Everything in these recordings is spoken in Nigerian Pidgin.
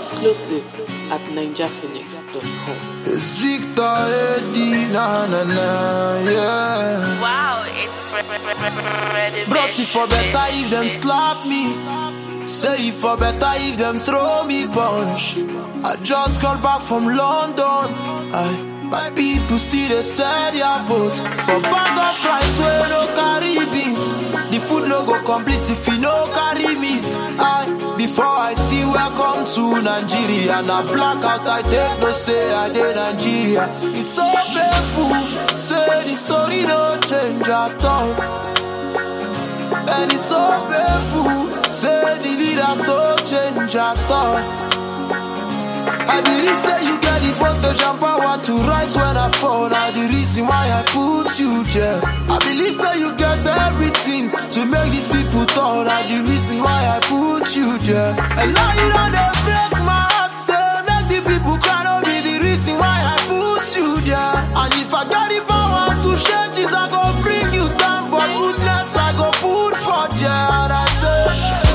Exclusive at ninjaphoenix.com. It's Victor Eddie, na na na, yeah. Wow, it's ready. Bro, see for better if them slap me. Say it for better if them throw me punch. I just got back from London. My people still they say their vote for bag of rice where no carry beans. The food no go complete if you no carry meat. Before I see welcome to Nigeria, and I black out I take no say I did Nigeria. It's so painful, say the story don't change at all. And it's so painful, say the leaders don't change at all. I believe say you get the voltage and power to rise when I fall. Now the reason why I put you there. I believe say you get everything to make these people tall. Now the reason why I put you there. And now you know they break my heart, say make the people cry. Don't be the reason why I put you there. And if I got the power to change this, I go bring you down. But goodness I go put for there. And I say,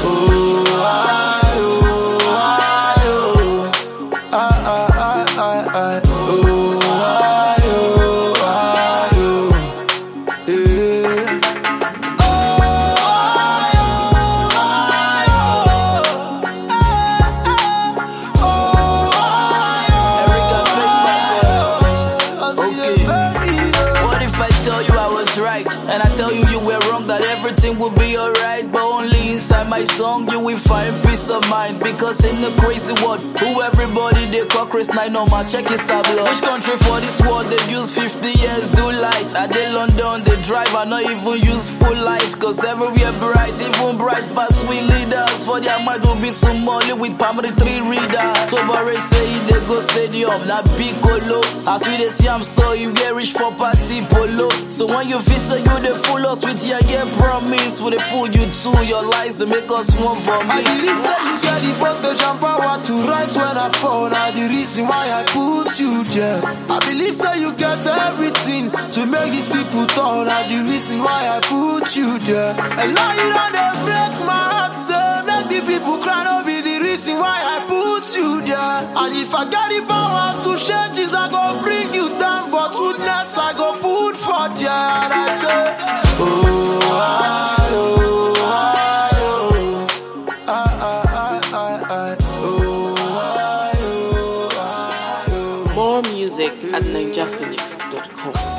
and I tell you you were wrong, that everything will be alright. But only inside my song you will find peace of mind. Because in the crazy world, who everybody they call Chris 9 on my check is tableau. Which country for this world they use 50 years do lights? At the London they drive and not even use full lights. Cause everywhere bright, even bright paths we leaders. For their mind will be some money with primary 3 readers. Tobare say they go stadium, not Piccolo. As we they see I'm so you get rich for party polo. So when you feel so you they fool us with your promise, with the fool you too, your lies to make us one for me. I believe say you get the voltage and power to rise when I fall. Now the reason why I put you there. I believe say you get everything to make these people tall. Now the reason why I put you there. And now you know they break my heart, say make the people cry. Don't be the reason why I put you there. And if I got the power to change this, I go bring you down. But goodness I go put for there. And I say, More music at ninjaphoenix.com.